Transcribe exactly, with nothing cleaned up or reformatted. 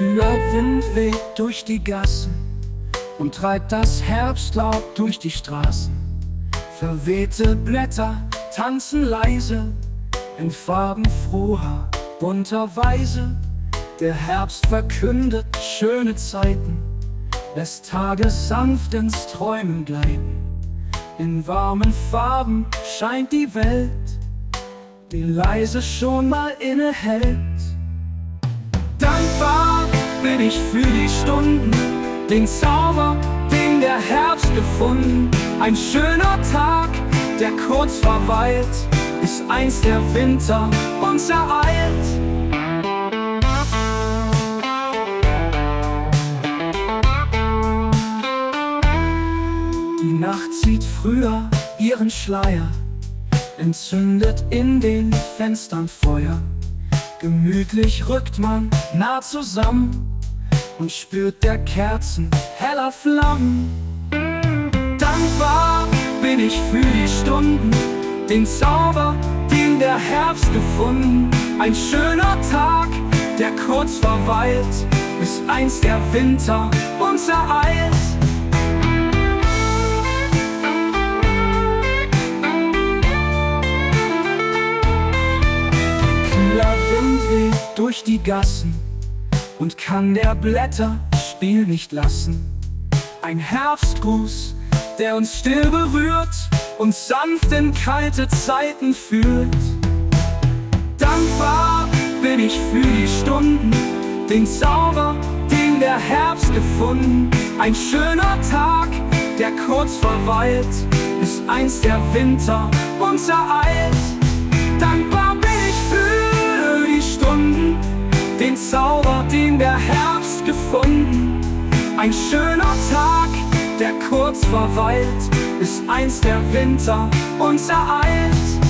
Kühler Wind weht durch die Gassen und treibt das Herbstlaub durch die Straßen. Verwehte Blätter tanzen leise in farbenfroher, bunter Weise. Der Herbst verkündet schöne Zeiten, lässt Tage sanft ins Träumen gleiten. In warmen Farben scheint die Welt, die leise schon mal innehält. Dankbar bin ich für die Stunden, den Zauber, den der Herbst gefunden. Ein schöner Tag, der kurz verweilt, bis einst der Winter uns ereilt. Die Nacht zieht früher ihren Schleier, entzündet in den Fenstern Feuer. Gemütlich rückt man nah zusammen und spürt der Kerzen heller Flammen. Dankbar bin ich für die Stunden, den Zauber, den der Herbst gefunden. Ein schöner Tag, der kurz verweilt, bis einst der Winter uns ereilt. Kühler Wind weht durch die Gassen und kann der Blätter Spiel nicht lassen. Ein Herbstgruß, der uns still berührt und sanft in kalte Zeiten führt. Dankbar bin ich für die Stunden, den Zauber, den der Herbst gefunden. Ein schöner Tag, der kurz verweilt, bis einst der Winter uns ereilt. Dankbar bin ich für die Stunden, den Zauber, den der Herbst gefunden. Ein schöner Tag, der kurz verweilt, bis einst der Winter uns ereilt.